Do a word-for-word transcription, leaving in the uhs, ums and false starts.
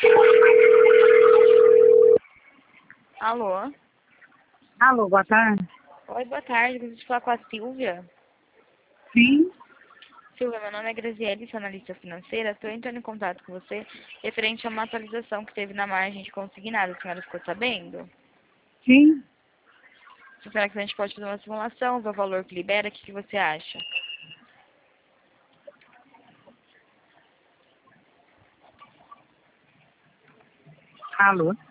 Alô? Alô, boa tarde. Oi, boa tarde. Gostaria de falar com a Silvia. Sim, Silvia, meu nome é Graziele, sou analista financeira. Estou entrando em contato com você referente a uma atualização que teve na margem de consignado. A senhora ficou sabendo? sim. Será que a gente pode fazer uma simulação, ver o valor que libera? O que, que você acha? Alô.